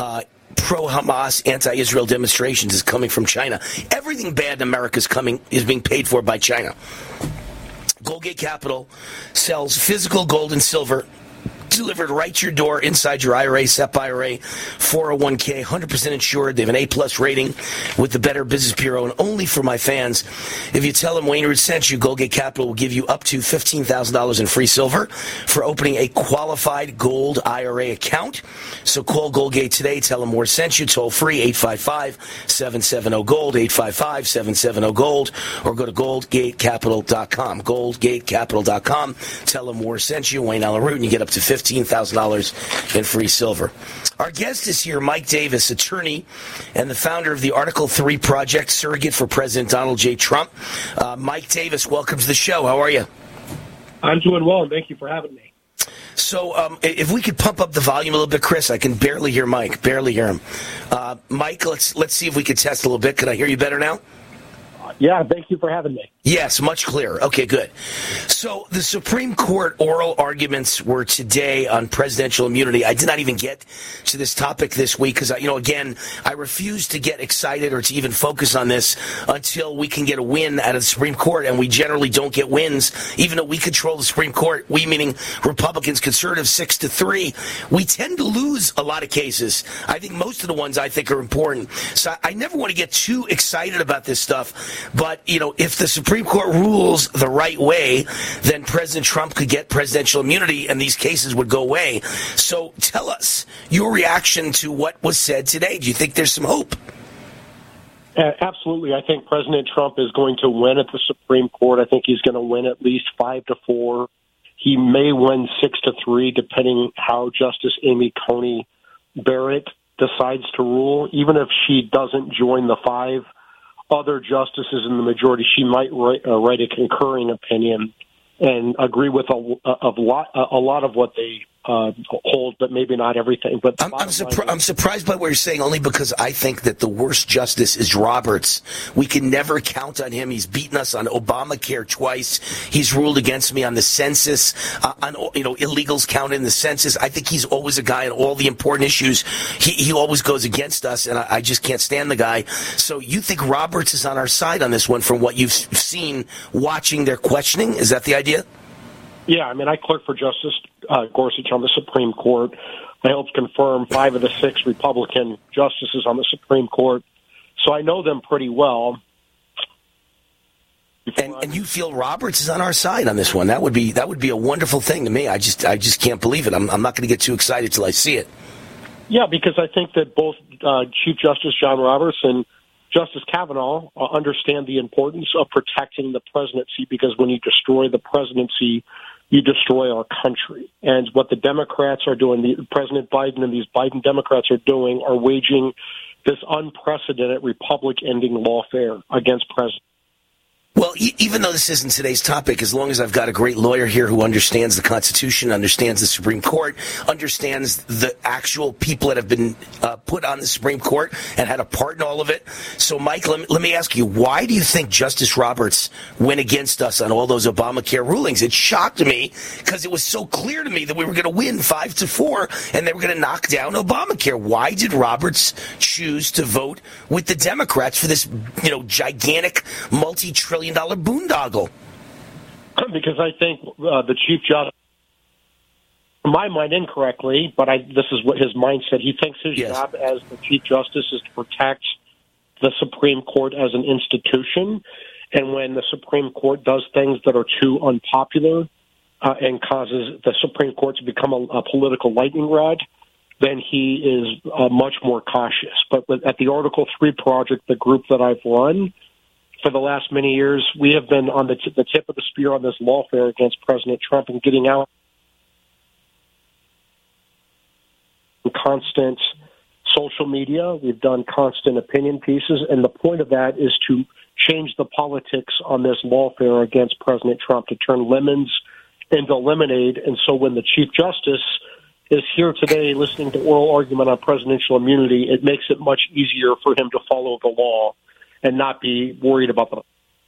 pro-Hamas, anti-Israel demonstrations is coming from China. Everything bad in America is being paid for by China. Goldgate Capital sells physical gold and silver delivered right to your door inside your IRA, SEP IRA, 401k, 100% insured. They have an A-plus rating with the Better Business Bureau. And only for my fans, if you tell them Wayne Root sent you, Goldgate Capital will give you up to $15,000 in free silver for opening a qualified gold IRA account. So call Goldgate today. Tell them Moore sent you. Toll free, 855-770-GOLD, 855-770-GOLD, or go to goldgatecapital.com. Goldgatecapital.com. Tell them Moore sent you, Wayne Allen Root, and you get up to $15,000 in free silver. Our guest is here, Mike Davis, attorney and the founder of the Article 3 Project, surrogate for President Donald J. Trump. Mike Davis, welcome to the show. How are you? I'm doing well, and thank you for having me. So if we could pump up the volume a little bit, Chris, I can barely hear Mike, barely hear him. Mike, let's see if we could test a little bit. Can I hear you better now? Yeah, thank you for having me. Yes, much clearer. Okay, good. So the Supreme Court oral arguments were today on presidential immunity. I did not even get to this topic this week because, again, I refuse to get excited or to even focus on this until we can get a win out of the Supreme Court, and we generally don't get wins. Even though we control the Supreme Court, we meaning Republicans, conservatives, 6-3, we tend to lose a lot of cases. I think most of the ones I think are important. So I never want to get too excited about this stuff. But, if the Supreme Court rules the right way, then President Trump could get presidential immunity and these cases would go away. So tell us your reaction to what was said today. Do you think there's some hope? Absolutely. I think President Trump is going to win at the Supreme Court. I think he's going to win at least 5-4. He may win 6-3, depending how Justice Amy Coney Barrett decides to rule. Even if she doesn't join the 5 other justices in the majority, she might write a concurring opinion and agree with a lot of what they hold, but maybe not everything. But I'm surprised by what you're saying, only because I think that the worst justice is Roberts. We can never count on him. He's beaten us on Obamacare twice. He's ruled against me on the census, on illegals counted in the census. I think he's always a guy on all the important issues. He always goes against us, and I just can't stand the guy. So you think Roberts is on our side on this one from what you've seen watching their questioning? Is that the idea? Yeah, I clerked for Justice Gorsuch on the Supreme Court. I helped confirm 5 of the 6 Republican justices on the Supreme Court, so I know them pretty well. And you feel Roberts is on our side on this one? That would be a wonderful thing to me. I just can't believe it. I'm not going to get too excited till I see it. Yeah, because I think that both Chief Justice John Roberts and Justice Kavanaugh understand the importance of protecting the presidency, because when you destroy the presidency, you destroy our country. And what the Democrats are doing, President Biden and these Biden Democrats are doing, are waging this unprecedented republic-ending lawfare against President. Well, even though this isn't today's topic, as long as I've got a great lawyer here who understands the Constitution, understands the Supreme Court, understands the actual people that have been put on the Supreme Court and had a part in all of it. So, Mike, let me ask you, why do you think Justice Roberts went against us on all those Obamacare rulings? It shocked me because it was so clear to me that we were going to win 5-4 and they were going to knock down Obamacare. Why did Roberts choose to vote with the Democrats for this, gigantic multi-trillion dollar boondoggle? Because I think the Chief Justice, in my mind incorrectly, but this is what his mind said. He thinks his job as the Chief Justice is to protect the Supreme Court as an institution. And when the Supreme Court does things that are too unpopular and causes the Supreme Court to become a political lightning rod, then he is much more cautious. But at the Article 3 project, the group that I've run, for the last many years, we have been on the tip of the spear on this lawfare against President Trump and getting out constant social media. We've done constant opinion pieces, and the point of that is to change the politics on this lawfare against President Trump, to turn lemons into lemonade. And so when the Chief Justice is here today listening to oral argument on presidential immunity, it makes it much easier for him to follow the law and not be worried about them.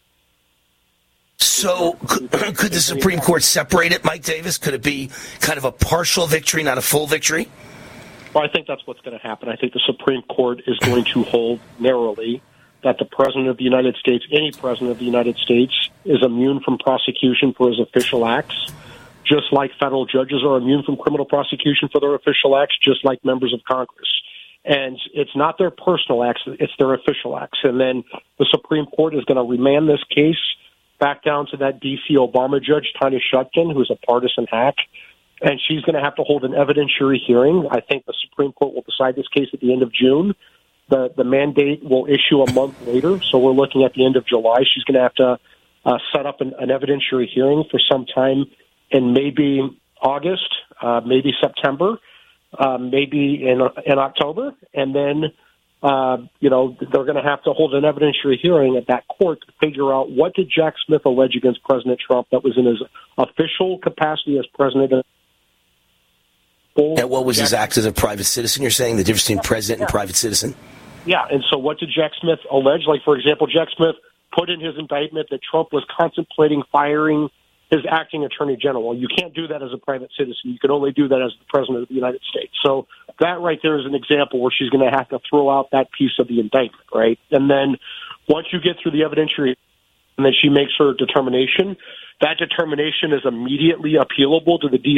So could the Supreme Court separate it, Mike Davis? Could it be kind of a partial victory, not a full victory? Well, I think that's what's going to happen. I think the Supreme Court is going to hold narrowly that the President of the United States, any President of the United States, is immune from prosecution for his official acts, just like federal judges are immune from criminal prosecution for their official acts, just like members of Congress. And it's not their personal acts, it's their official acts. And then the Supreme Court is going to remand this case back down to that D.C. Obama judge, Tanya Chutkan, who's a partisan hack, and she's going to have to hold an evidentiary hearing. I think the Supreme Court will decide this case at the end of June. The mandate will issue a month later, so we're looking at the end of July. She's going to have to set up an evidentiary hearing for some time in maybe August, maybe September. Maybe in October, and then, they're going to have to hold an evidentiary hearing at that court to figure out what did Jack Smith allege against President Trump that was in his official capacity as president. And what was his act as a private citizen? You're saying the difference between president and private citizen? Yeah, and so what did Jack Smith allege? Like, for example, Jack Smith put in his indictment that Trump was contemplating firing his acting attorney general. You can't do that as a private citizen. You can only do that as the president of the United States. So that right there is an example where she's going to have to throw out that piece of the indictment, right? And then once you get through the evidentiary and then she makes her determination, that determination is immediately appealable to the D.C.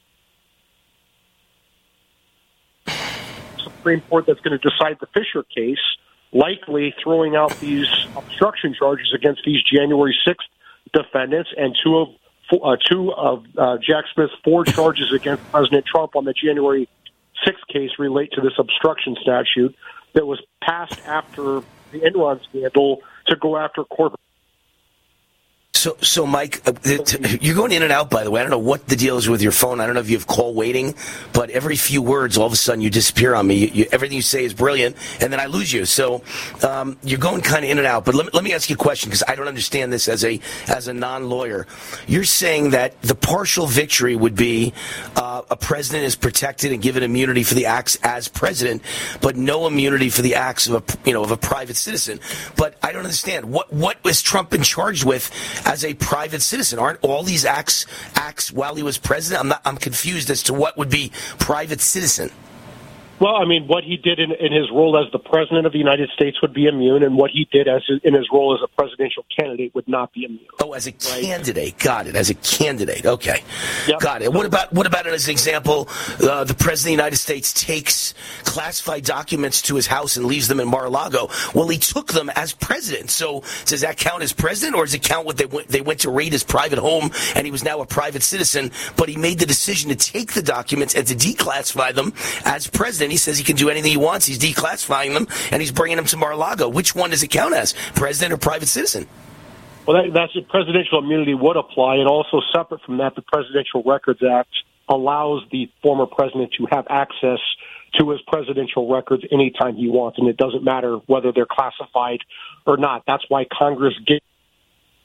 Supreme Court that's going to decide the Fisher case, likely throwing out these obstruction charges against these January 6th defendants, and two of Jack Smith's 4 charges against President Trump on the January 6th case relate to this obstruction statute that was passed after the Enron scandal to go after corporate. So, Mike, you're going in and out, by the way. I don't know what the deal is with your phone. I don't know if you have call waiting, but every few words, all of a sudden, you disappear on me. Everything you say is brilliant, and then I lose you. So you're going kind of in and out. But let me ask you a question, because I don't understand this as a non-lawyer. You're saying that the partial victory would be a president is protected and given immunity for the acts as president, but no immunity for the acts of a private citizen. But I don't understand. What was Trump been charged with as a private citizen? Aren't all these acts while he was president? I'm confused as to what would be private citizen. Well, I mean, what he did in his role as the president of the United States would be immune, and what he did in his role as a presidential candidate would not be immune. Oh, as a candidate. Got it. As a candidate. Okay. Yep. Got it. What about as an example, the president of the United States takes classified documents to his house and leaves them in Mar-a-Lago? Well, he took them as president. So does that count as president, or does it count what they went to raid his private home and he was now a private citizen, but he made the decision to take the documents and to declassify them as president? He says he can do anything he wants. He's declassifying them, and he's bringing them to Mar-a-Lago. Which one does it count as, president or private citizen? Well, that's presidential immunity would apply, and also separate from that, the Presidential Records Act allows the former president to have access to his presidential records anytime he wants, and it doesn't matter whether they're classified or not. That's why Congress gave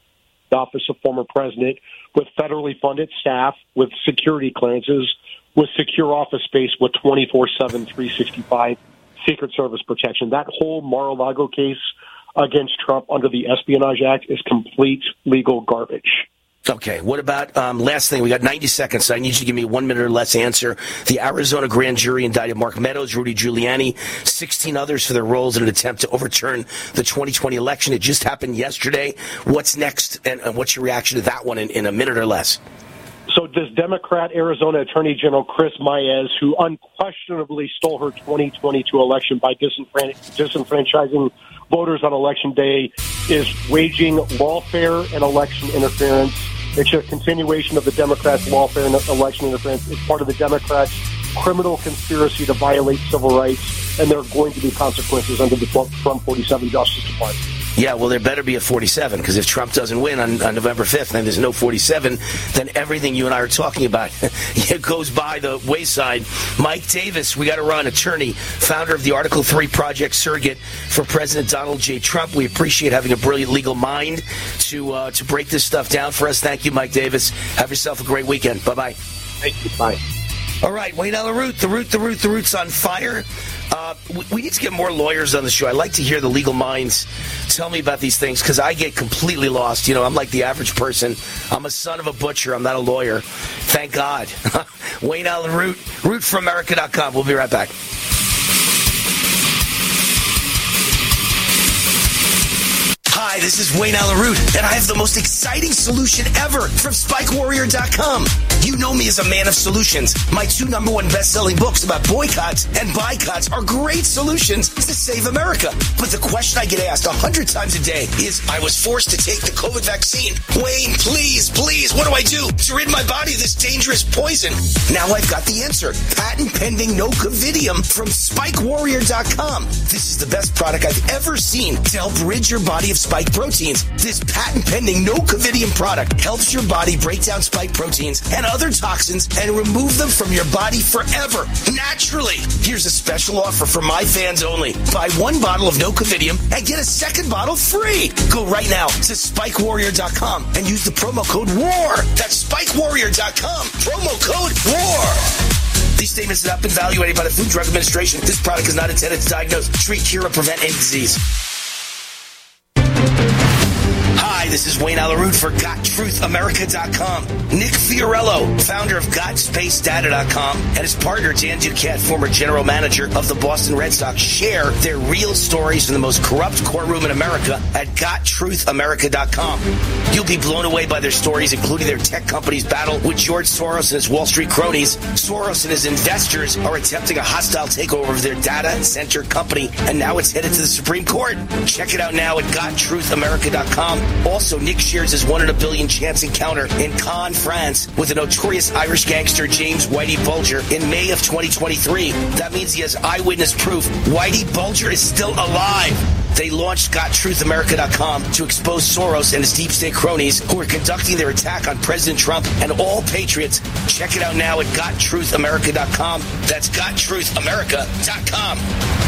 the office of former president, with federally funded staff, with security clearances, with secure office space, with 24/7, 365 Secret Service protection. That whole Mar-a-Lago case against Trump under the Espionage Act is complete legal garbage. Okay, what about, last thing, we got 90 seconds, so I need you to give me a 1 minute or less answer. The Arizona grand jury indicted Mark Meadows, Rudy Giuliani, 16 others for their roles in an attempt to overturn the 2020 election. It just happened yesterday. What's next, and what's your reaction to that one in a minute or less? So this Democrat Arizona Attorney General Chris Maez, who unquestionably stole her 2022 election by disenfranchising voters on Election Day, is waging lawfare and election interference. It's a continuation of the Democrats' lawfare and election interference. It's part of the Democrats' criminal conspiracy to violate civil rights, and there are going to be consequences under the Trump 47 Justice Department. Yeah, well, there better be a 47, because if Trump doesn't win on November 5th and there's no 47, then everything you and I are talking about it goes by the wayside. Mike Davis, we got to run, attorney, founder of the Article 3 Project Surrogate for President Donald J. Trump. We appreciate having a brilliant legal mind to break this stuff down for us. Thank you, Mike Davis. Have yourself a great weekend. Bye-bye. Thank you. Bye. All right, Wayne Allyn Root, the Root's on fire. We need to get more lawyers on the show. I like to hear the legal minds tell me about these things, because I get completely lost. You know, I'm like the average person. I'm a son of a butcher. I'm not a lawyer. Thank God. Wayne Allyn Root, rootforamerica.com. We'll be right back. Hi, this is Wayne Allyn Root, and I have the most exciting solution ever from SpikeWarrior.com. You know me as a man of solutions. My 2 #1 best-selling books about boycotts and boycotts are great solutions to save America. But the question I get asked 100 times a day is, I was forced to take the COVID vaccine. Wayne, please, what do I do to rid my body of this dangerous poison? Now I've got the answer. Patent-pending Nocovidium from SpikeWarrior.com. This is the best product I've ever seen to help rid your body of spike proteins. This patent-pending Nocovidium product helps your body break down spike proteins and other toxins and remove them from your body forever, naturally. Here's a special offer for my fans only. Buy 1 bottle of Nocovidium and get a 2nd bottle free. Go right now to SpikeWarrior.com and use the promo code WAR. That's SpikeWarrior.com. Promo code WAR. These statements have not been evaluated by the Food and Drug Administration. This product is not intended to diagnose, treat, cure, or prevent any disease. Hi, this is Wayne Allyn Root for GotTruthAmerica.com. Nick Fiorello, founder of GotSpaceData.com, and his partner Dan Duquette, former general manager of the Boston Red Sox, share their real stories from the most corrupt courtroom in America at GotTruthAmerica.com. You'll be blown away by their stories, including their tech company's battle with George Soros and his Wall Street cronies. Soros and his investors are attempting a hostile takeover of their data center company, and now it's headed to the Supreme Court. Check it out now at GotTruthAmerica.com. Also, Nick shares his 1 in a billion chance encounter in Cannes, France, with the notorious Irish gangster James Whitey Bulger in May of 2023. That means he has eyewitness proof Whitey Bulger is still alive. They launched GotTruthAmerica.com to expose Soros and his deep state cronies who are conducting their attack on President Trump and all patriots. Check it out now at GotTruthAmerica.com. That's GotTruthAmerica.com.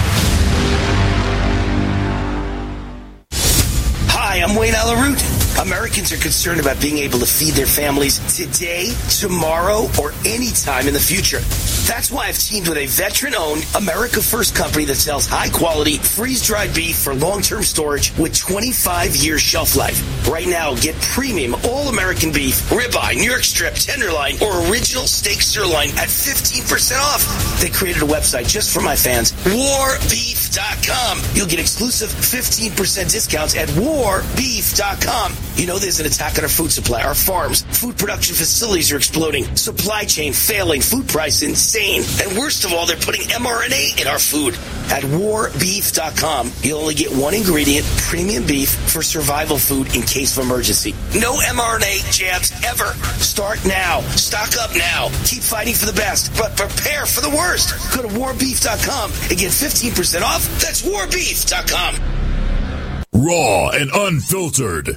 Hi, I'm Wayne Allyn Root. Americans are concerned about being able to feed their families today, tomorrow, or any time in the future. That's why I've teamed with a veteran-owned, America First company that sells high-quality, freeze-dried beef for long-term storage with 25-year shelf life. Right now, get premium all-American beef, ribeye, New York strip, tenderloin, or original steak sirloin at 15% off. They created a website just for my fans, warbeef.com. You'll get exclusive 15% discounts at warbeef.com. You know there's an attack on our food supply, our farms. Food production facilities are exploding. Supply chain failing. Food price insane. And worst of all, they're putting mRNA in our food. At warbeef.com, you'll only get 1 ingredient, premium beef, for survival food in case of emergency. No mRNA jabs ever. Start now. Stock up now. Keep fighting for the best, but prepare for the worst. Go to warbeef.com and get 15% off. That's warbeef.com. Raw and unfiltered.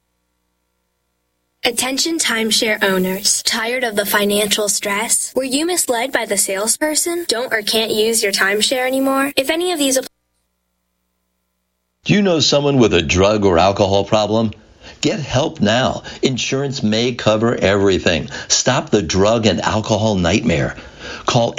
Attention timeshare owners. Tired of the financial stress? Were you misled by the salesperson? Don't or can't use your timeshare anymore? If any of these apply. Do you know someone with a drug or alcohol problem? Get help now. Insurance may cover everything. Stop the drug and alcohol nightmare. Call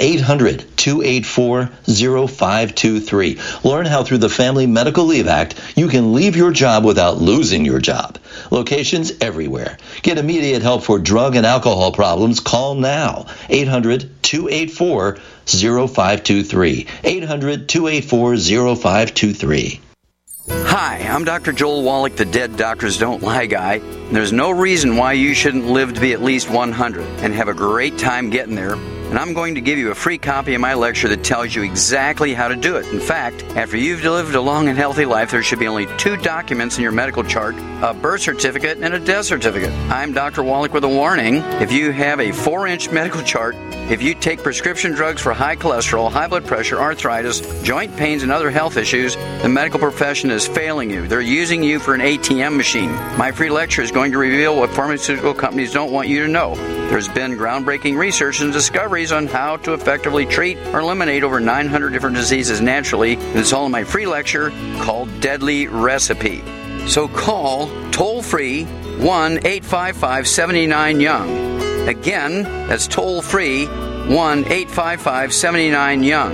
800-284-0523. Learn how through the Family Medical Leave Act you can leave your job without losing your job. Locations everywhere. Get immediate help for drug and alcohol problems. Call now. 800-284-0523. 800-284-0523. Hi, I'm Dr. Joel Wallach, the Dead Doctors Don't Lie guy. There's no reason why you shouldn't live to be at least 100 and have a great time getting there. And I'm going to give you a free copy of my lecture that tells you exactly how to do it. In fact, after you've lived a long and healthy life, there should be only 2 documents in your medical chart, a birth certificate and a death certificate. I'm Dr. Wallach with a warning. If you have a 4-inch medical chart, if you take prescription drugs for high cholesterol, high blood pressure, arthritis, joint pains, and other health issues, the medical profession is failing you. They're using you for an ATM machine. My free lecture is going to reveal what pharmaceutical companies don't want you to know. There's been groundbreaking research and discoveries on how to effectively treat or eliminate over 900 different diseases naturally. And it's all in my free lecture called Deadly Recipe. So call toll-free 1-855-79-YOUNG. Again, that's toll-free 1-855-79-YOUNG.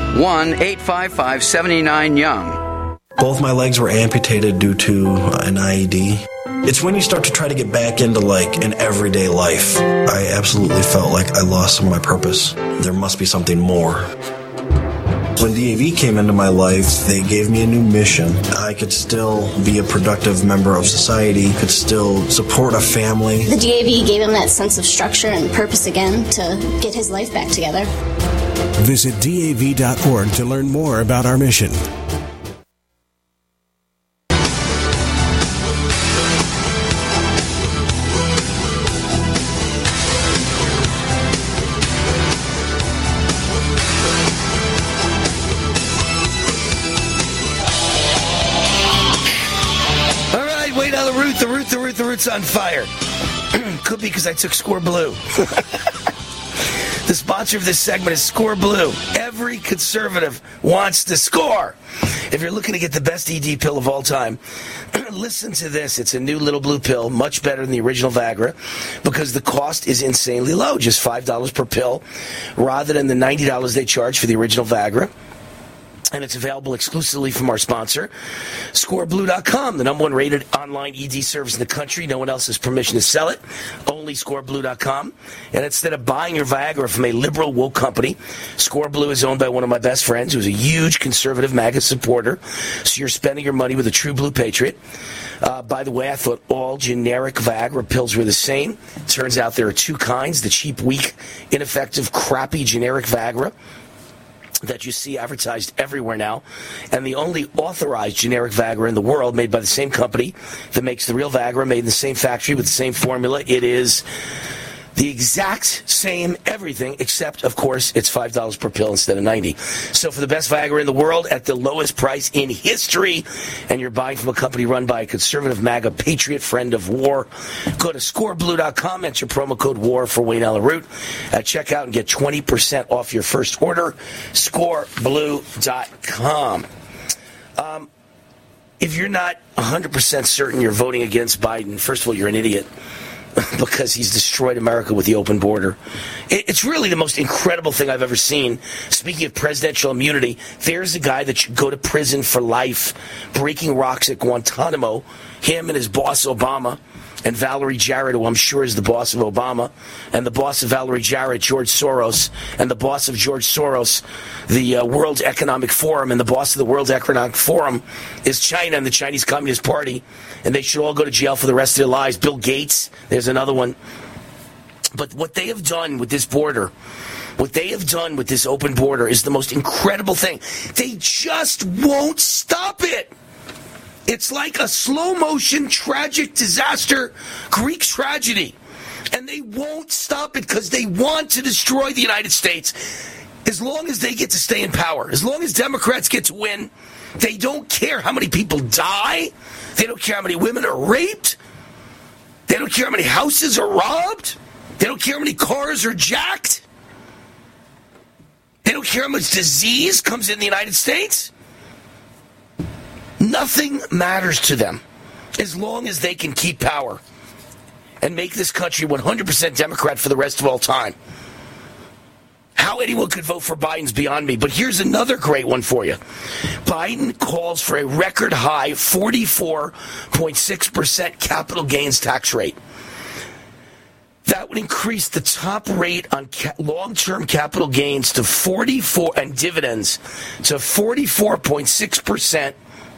1-855-79-YOUNG. Both my legs were amputated due to an IED. It's when you start to try to get back into like an everyday life. I absolutely felt like I lost some of my purpose. There must be something more. When DAV came into my life, they gave me a new mission. I could still be a productive member of society, could still support a family. The DAV gave him that sense of structure and purpose again to get his life back together. Visit DAV.org to learn more about our mission. The Root's on fire. Could be because I took Score Blue. The sponsor of this segment is Score Blue. Every conservative wants to score. If you're looking to get the best ED pill of all time, listen to this. It's a new little blue pill, much better than the original Viagra, because the cost is insanely low, just $5 per pill, rather than the $90 they charge for the original Viagra. And it's available exclusively from our sponsor, ScoreBlue.com, the #1 rated online ED service in the country. No one else has permission to sell it. Only ScoreBlue.com. And instead of buying your Viagra from a liberal woke company, ScoreBlue is owned by one of my best friends who's a huge conservative MAGA supporter. So you're spending your money with a true blue patriot. By the way, I thought all generic Viagra pills were the same. Turns out there are 2 kinds, the cheap, weak, ineffective, crappy generic Viagra that you see advertised everywhere now, and the only authorized generic Viagra in the world made by the same company that makes the real Viagra, made in the same factory with the same formula. It is the exact same everything, except, of course, it's $5 per pill instead of $90. So for the best Viagra in the world at the lowest price in history, and you're buying from a company run by a conservative MAGA patriot friend of war, go to ScoreBlue.com, enter promo code WAR for Wayne Allyn Root at checkout and get 20% off your first order. ScoreBlue.com. If you're not 100% certain you're voting against Biden, first of all, you're an idiot. Because he's destroyed America with the open border. It's really the most incredible thing I've ever seen. Speaking of presidential immunity, there's a guy that should go to prison for life, breaking rocks at Guantanamo. Him and his boss, Obama, and Valerie Jarrett, who I'm sure is the boss of Obama, and the boss of Valerie Jarrett, George Soros, and the boss of George Soros, the World Economic Forum, and the boss of the World Economic Forum is China and the Chinese Communist Party, and they should all go to jail for the rest of their lives. Bill Gates, there's another one. But what they have done with this border, what they have done with this open border is the most incredible thing. They just won't stop it. It's like a slow-motion, tragic disaster, Greek tragedy. And they won't stop it because they want to destroy the United States as long as they get to stay in power. As long as Democrats get to win, they don't care how many people die. They don't care how many women are raped. They don't care how many houses are robbed. They don't care how many cars are jacked. They don't care how much disease comes in the United States. Nothing matters to them. as long as they can keep power and make this country 100% Democrat for the rest of all time. How anyone could vote for Biden's beyond me. But here's another great one for you. Biden calls for a record high 44.6% capital gains tax rate. That would increase the top rate on long-term capital gains to 44 and dividends to 44.6%,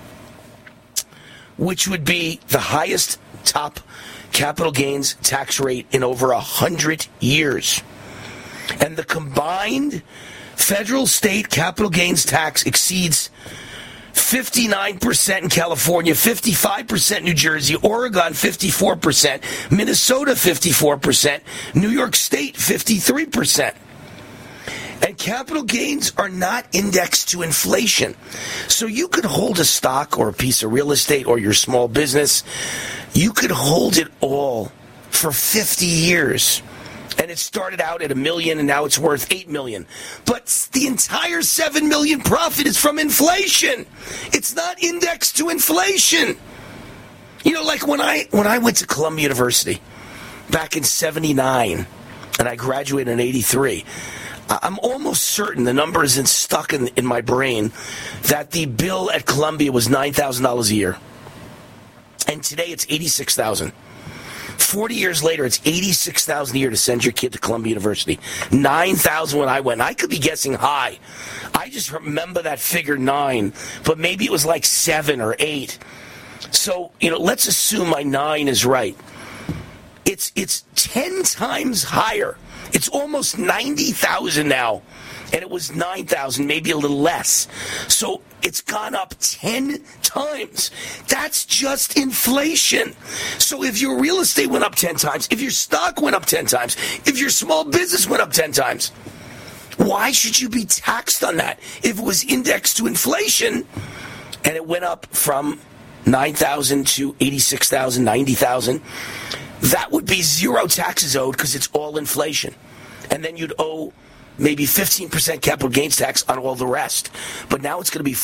which would be the highest top capital gains tax rate in over 100 years. And the combined federal state capital gains tax exceeds 59% in California, 55% New Jersey, Oregon 54%, Minnesota 54%, New York State 53%. And capital gains are not indexed to inflation. So you could hold a stock or a piece of real estate or your small business. You could hold it all for 50 years. And it started out at $1 million, and now it's worth $8 million. But the entire $7 million profit is from inflation. It's not indexed to inflation. You know, like when I went to Columbia University back in '79, and I graduated in '83. I'm almost certain the number isn't stuck in my brain that the bill at Columbia was $9,000 a year, and today it's $86,000. 40 years later, it's $86,000 a year to send your kid to Columbia University. $9,000 when I went. I could be guessing high. I just remember that figure 9, but maybe it was like 7 or 8. So, let's assume my 9 is right. It's 10 times higher. It's almost $90,000 now, and it was $9,000, maybe a little less. So it's gone up 10 times. That's just inflation. So if your real estate went up 10 times, if your stock went up 10 times, if your small business went up 10 times, why should you be taxed on that? If it was indexed to inflation and it went up from $9,000 to $86,000, $90,000, that would be zero taxes owed because it's all inflation. And then you'd owe maybe 15% capital gains tax on all the rest. But now it's going to be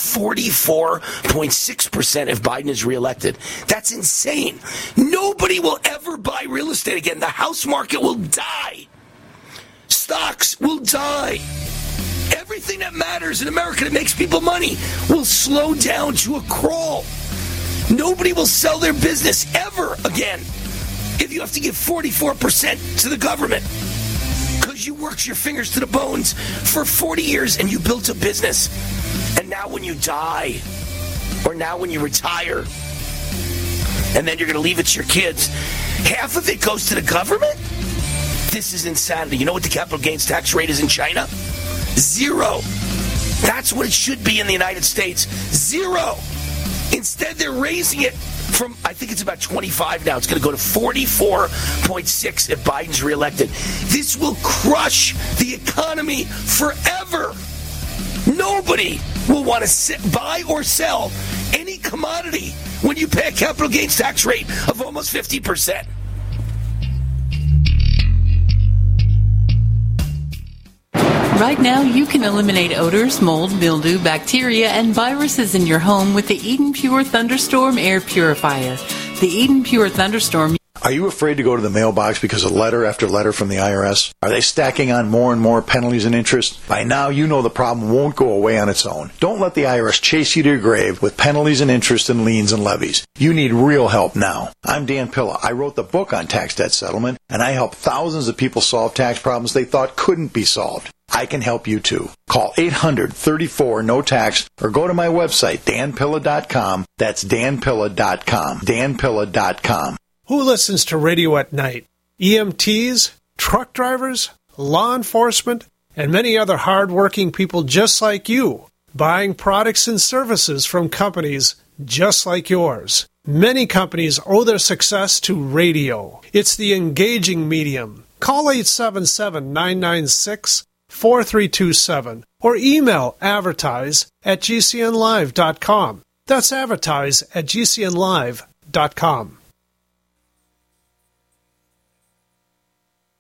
44.6% if Biden is reelected. That's insane. Nobody will ever buy real estate again. The house market will die. Stocks will die. Everything that matters in America that makes people money will slow down to a crawl. Nobody will sell their business ever again if you have to give 44% to the government. Because you worked your fingers to the bones for 40 years and you built a business. And now when you die, or now when you retire, and then you're going to leave it to your kids, half of it goes to the government? This is insanity. You know what the capital gains tax rate is in China? 0. That's what it should be in the United States. 0. Instead, they're raising it from, I think it's about 25 now. It's going to go to 44.6 if Biden's reelected. This will crush the economy forever. Nobody will want to buy or sell any commodity when you pay a capital gains tax rate of almost 50%. Right now, you can eliminate odors, mold, mildew, bacteria, and viruses in your home with the Eden Pure Thunderstorm Air Purifier. The Eden Pure Thunderstorm. Are you afraid to go to the mailbox because of letter after letter from the IRS? Are they stacking on more and more penalties and interest? By now, you know the problem won't go away on its own. Don't let the IRS chase you to your grave with penalties and interest and liens and levies. You need real help now. I'm Dan Pilla. I wrote the book on tax debt settlement, and I help thousands of people solve tax problems they thought couldn't be solved. I can help you too. Call 800-34-NO-TAX or go to my website, danpilla.com. That's danpilla.com. danpilla.com. Who listens to radio at night? EMTs, truck drivers, law enforcement, and many other hard-working people just like you, buying products and services from companies just like yours. Many companies owe their success to radio. It's the engaging medium. Call 877-996-4327 or email advertise@gcnlive.com. That's advertise@gcnlive.com.